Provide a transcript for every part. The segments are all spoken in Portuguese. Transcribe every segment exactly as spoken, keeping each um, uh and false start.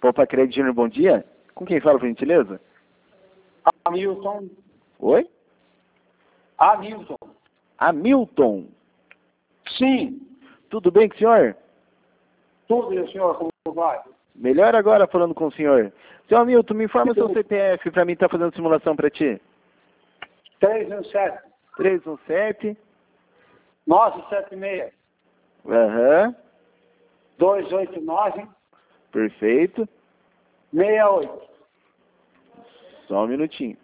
Poupa Crédito Júnior, bom dia. Com quem fala, por gentileza? Hamilton. Oi? Hamilton. Hamilton. Sim. Tudo bem com o senhor? Tudo, e o senhor, como vai? Melhor agora falando com o senhor. Seu Hamilton, me informa seu C P F para mim estar fazendo simulação para ti. três um sete. três um sete. nove sete seis. Aham. dois oito nove. Perfeito. seis oito. Só um minutinho.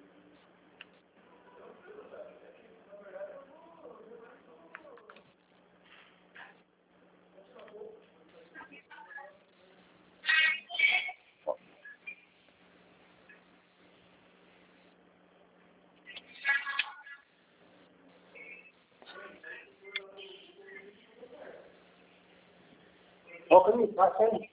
Ô, Cris, vai sair.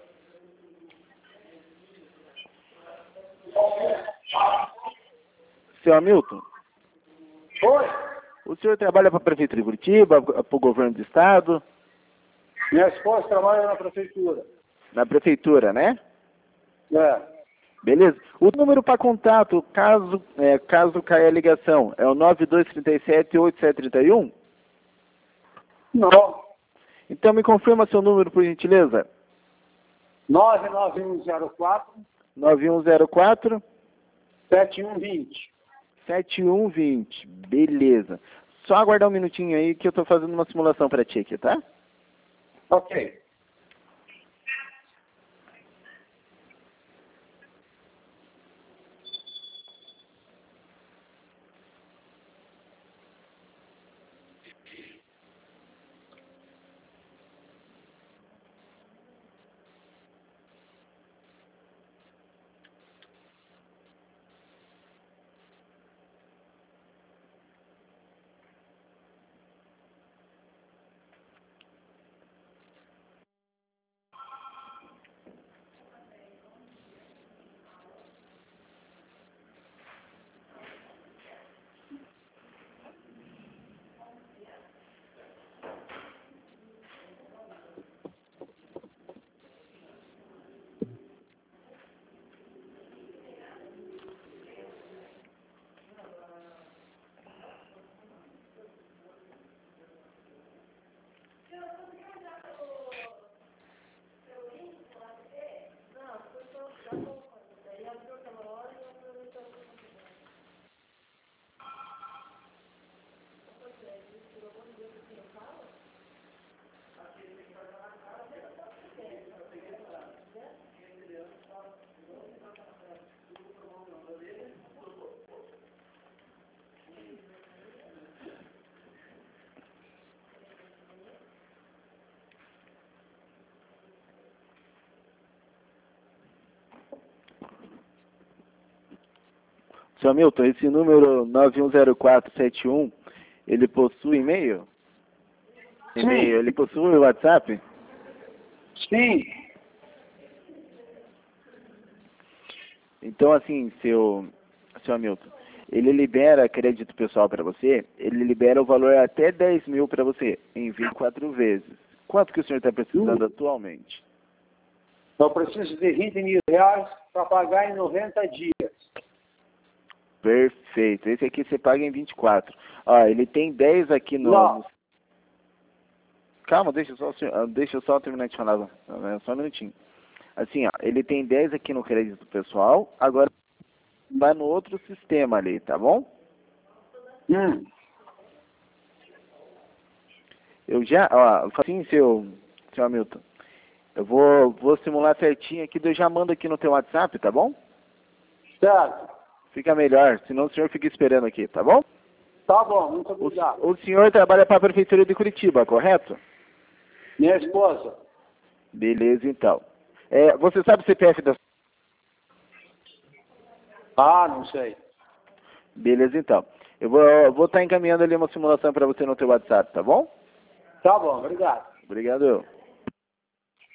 Seu Hamilton, Oi. o senhor trabalha para a Prefeitura de Curitiba, para o governo do estado? Minha esposa trabalha na prefeitura. Na prefeitura, né? É. Beleza. O número para contato, caso, é, caso caia a ligação, é o nove dois três sete, oito sete três um? Não. Então me confirma seu número, por gentileza. nove nove um zero quatro. nove um zero quatro. sete um dois zero. sete um dois zero. Beleza. Só aguardar um minutinho aí que eu estou fazendo uma simulação para ti aqui, tá? Ok. Seu Hamilton, esse número nove um zero quatro sete um, ele possui e-mail? Sim. E-mail, ele possui WhatsApp? Sim. Então, assim, seu, seu Hamilton, ele libera crédito pessoal para você, ele libera o valor até dez mil para você, em vinte e quatro vezes. Quanto que o senhor está precisando Hum. atualmente? Eu preciso de vinte mil reais para pagar em noventa dias. Perfeito. Esse aqui você paga em vinte e quatro. Ó, ele tem dez aqui no... Não. no... Calma, deixa eu só, deixa eu só terminar de falar. Só um minutinho. Assim, ó, ele tem dez aqui no crédito pessoal, agora vai no outro sistema ali, tá bom? Hum. Eu já, ó, assim, seu, seu Hamilton, eu vou, vou simular certinho aqui, eu já mando aqui no teu WhatsApp, tá bom? Certo. Fica melhor, senão o senhor fica esperando aqui, tá bom? Tá bom, muito obrigado. O, o senhor trabalha para a Prefeitura de Curitiba, correto? Minha esposa. Beleza, então. É, você sabe o C P F da... Ah, não sei. Beleza, então. Eu vou vou estar encaminhando ali uma simulação para você no teu WhatsApp, tá bom? Tá bom, obrigado. Obrigado.